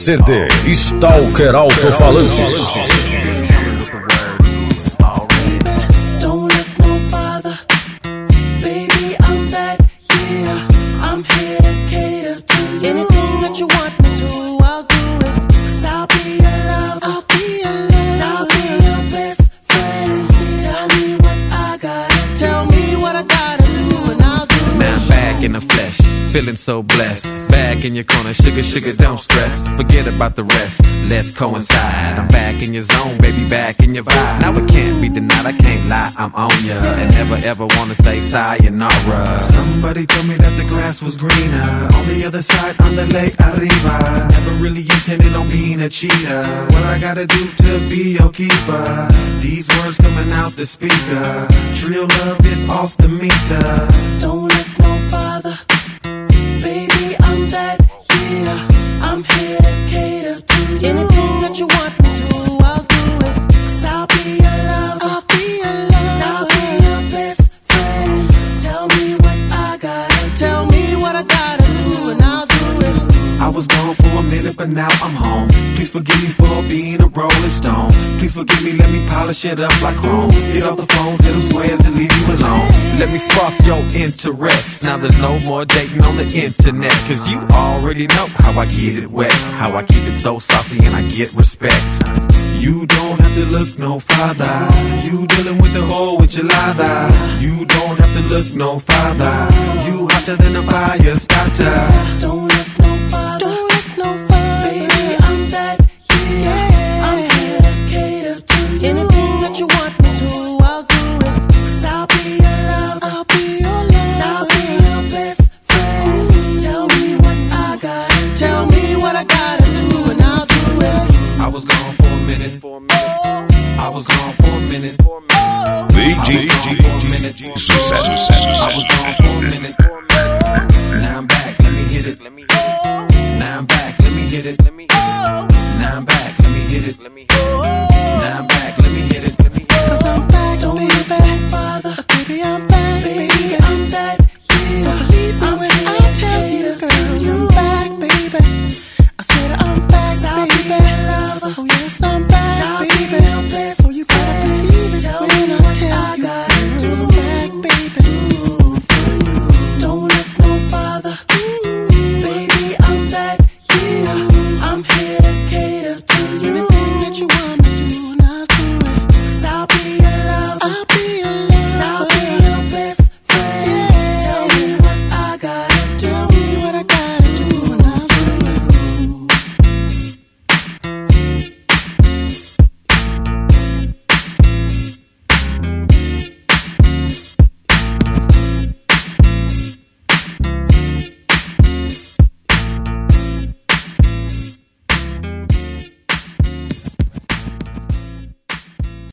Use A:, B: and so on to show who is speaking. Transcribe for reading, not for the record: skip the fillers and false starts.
A: CD Stalker Alto-Falantes.
B: In the flesh, feeling so blessed. Back in your corner, sugar, sugar, don't stress. Forget about the rest, let's coincide. I'm back in your zone, baby, back in your vibe. Now it can't be denied, I can't lie, I'm on ya. And never ever wanna say sayonara. Somebody told me that the grass was greener on the other side, on the lake arriba. Never really intended on being a cheater. What I gotta do to be your keeper? These words coming out the speaker. Real love is off the meter.
C: Don't look no farther, baby, I'm that, yeah. I'm here to cater to you. Anything that you want me to, I'll do it. 'Cause I'll be your lover, I'll be your lover, I'll be your best friend. Tell me what I gotta, tell me what I gotta do, and I'll do it.
B: I was gone for a minute, but now I'm home. Please forgive me for being a rolling stone. Please forgive me, let me polish it up like chrome. Get off the phone, tell them squares to leave you alone. Let me spark your interest. Now there's no more dating on the internet, 'cause you already know how I get it wet, how I keep it so saucy and I get respect. You don't have to look no farther. You dealing with the whole enchilada. You don't have to look no farther. You hotter than a fire starter.
C: Don't look no farther, don't look no farther, baby, I'm that, yeah. I'm here to cater to you. Anything that you want me to, I'll do it. 'Cause I'll be your lover, I'll be your lover, I'll be your best friend. Tell me what I gotta, tell me what I gotta do, and I'll do it.
B: I was gone for a minute. I was gone for a minute.
A: Sucesso.
B: I was gone for a minute. Now I'm back, let me hit it. Now I'm back, let me hit it. Now I'm back, let me hit it. Now I'm back, let me hit it.
C: 'Cause I'm back, don't look no farther, baby, I'm back, baby, I'm that, yeah. So believe me when I tell you, girl, I'm back, baby. I said I'm back, baby. Oh yes, I'm back.